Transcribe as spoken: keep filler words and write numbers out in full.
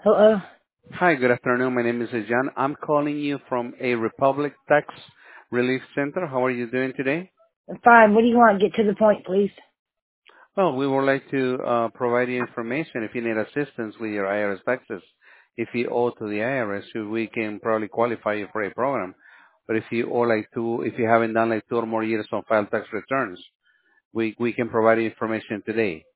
Hello. Hi, good afternoon. My name is Jan. I'm calling you from a Republic Tax Relief Center. How are you doing today? Fine. What do you want? Get to the point, please. Well, we would like to uh, provide you information if you need assistance with your I R S taxes. If you owe to the I R S, we can probably qualify you for a program. But if you owe like two, if you haven't done like two or more years on file tax returns, we, we can provide you information today.